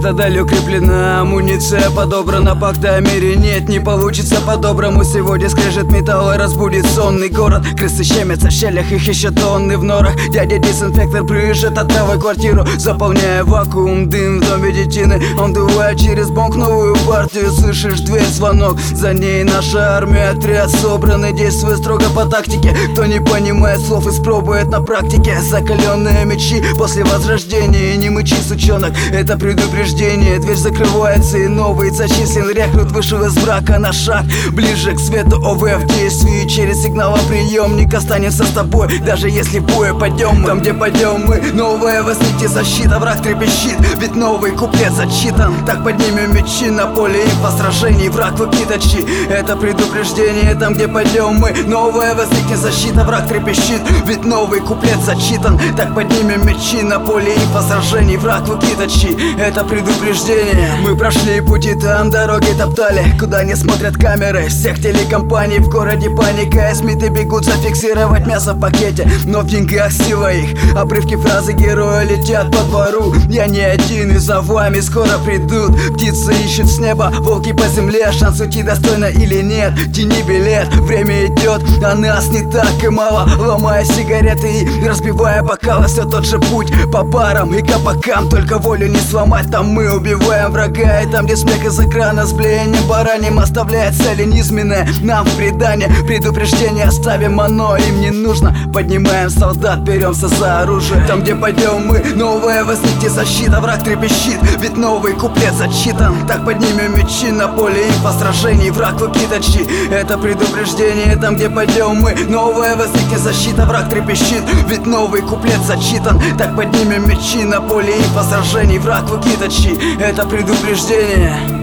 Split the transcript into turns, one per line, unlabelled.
Цитадель укреплена, амуниция подобрана, пакта о мире нет, не получится по-доброму. Сегодня скрежет металла разбудит сонный город. Крысы щемятся в щелях, их еще тонны в норах. Дядя дезинфектор прыжет от травы квартиру, заполняя вакуум, дым в доме детины. Он дувает через бонг новую партию, слышишь дверь, звонок, за ней наша армия, отряд собранный, действует строго по тактике. Кто не понимает слов, испробует на практике. Закаленные мечи после возрождения, не мычи, сучонок, это предупреждение. Дверь закрывается и новый зачислен. Рекрут вышел из мрака на шаг ближе к свету. ОВ в действии, через сигналоприемник останется с тобой, даже если в бой пойдем мы. Там, где пойдем мы, новая возникнет защита. Враг трепещит, ведь новый куплет зачитан. Так поднимем мечи на поле и по сражений. Враг выкидает щит, это предупреждение. Там, где пойдем мы, новая возникнет защита. Враг трепещит, ведь новый куплет зачитан. Так поднимем мечи на поле и по сражений. Враг выкидает щит, это предупреждение. Мы прошли пути, там дороги топтали, куда не смотрят камеры всех телекомпаний. В городе паника, и смиты бегут зафиксировать мясо в пакете, но в деньгах сила их. Обрывки фразы героя летят по двору. Я не один, и за вами скоро придут. Птицы ищут с неба, волки по земле. Шанс уйти достойно или нет, тяни билет. Время идет, а нас не так и мало. Ломая сигареты и разбивая бокалы, все тот же путь по барам и кабакам. Только волю не сломать, там мы убиваем врага. И там, где смех из экрана с блеянием бараньим оставляет цели низменные нам в предание. Предупреждение оставим, оно им не нужно. Поднимаем солдат, беремся за оружие. Там, где пойдем мы, новая возникнет защита. Враг трепещит, ведь новый куплет зачитан. Так поднимем мечи на поле и по сражений. Враг выкидает щит, это предупреждение. Там, где пойдем мы, новая возникнет защита. Враг трепещит, ведь новый куплет зачитан. Так поднимем мечи на поле и по сражений. Враг выкидает щит, это предупреждение.